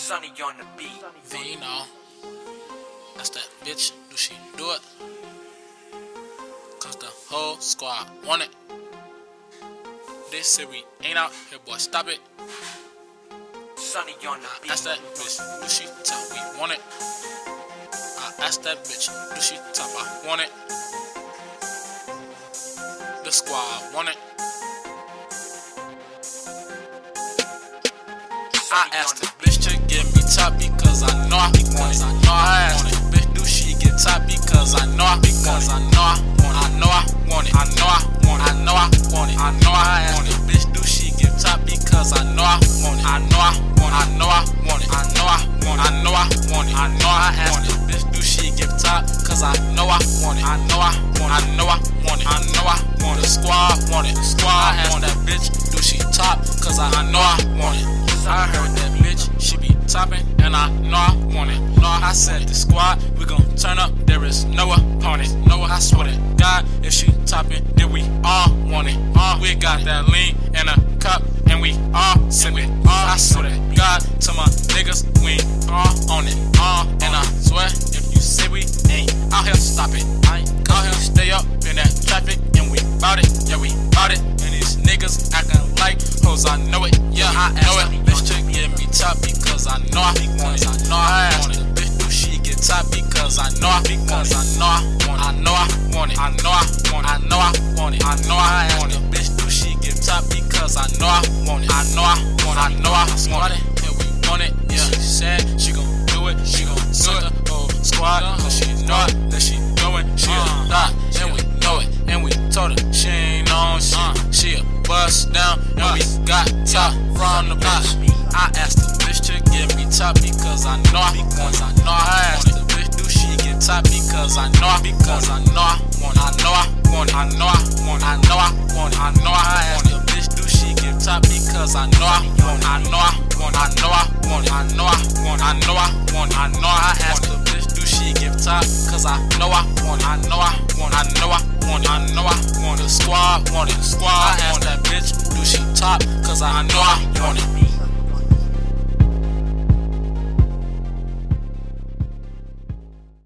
Sunny on the beat. Then you know, that's that bitch. Do she do it? Cause the whole squad want it. They say we ain't out here, boy. Stop it. Sunny on the beat. That's that bitch. Do she top? We want it. I asked that bitch. Do she top? I want it. The squad want it. I asked the bitch to give me top because I know I want it. I asked the bitch, do she get top because I know I want it. I know I want it. I know I want it. I know I want it. I know I asked the bitch, do she get top because I know I want it. I know I want it. I know I want it. I know I want it. I know I want it. I know I asked the bitch, do she give top cause I know I want it. I know I want it. I know I want it. I know I want it. The squad want it. The squad asked that bitch, do she top cause I know I want it. I heard that bitch, she be topping, and I know I want it. No, I said the squad, we gon' turn up, there is no opponent. No, I swear to God, if she topping, then we all want it. We got that lean in a cup, and we all sip it. I swear to God, to my niggas, we all on it. And I swear, if you say we ain't out here, stop it. I ain't out here, stay up in that traffic, and we bout it. Yeah, we bout it. And these niggas acting like hoes, I know it. Yeah, I know it. Bitch to give me top because I know I want it. I know I asked the bitch, do she get top because I know I want it. I know I want it. I know I want it. I know I want it. I know I asked the bitch, do she get top because I know I want it. I know I want it. I know I want it. And we want it. Yeah, she said she gon' do it. She gon' do it. The whole squad, cause she know it. That she going. She a thot, and we know it. And we told her she ain't on shit. She a bust down, and we got top from the bitch. I asked the bitch to give me top because I know I want it. I know I asked the bitch, do she get top because I know I want it. I know I want it. I know I want it. I know I want it. I know I asked the bitch, do she get top because I know I want it. I know I want it. I know I want it. I know I want it. I know I want it. I know I asked the bitch, do she give top cause I know I want it. I know I want it. I know I want it. I know I want it. The squad want it. The squad asked that bitch, do she top cause I know I want it.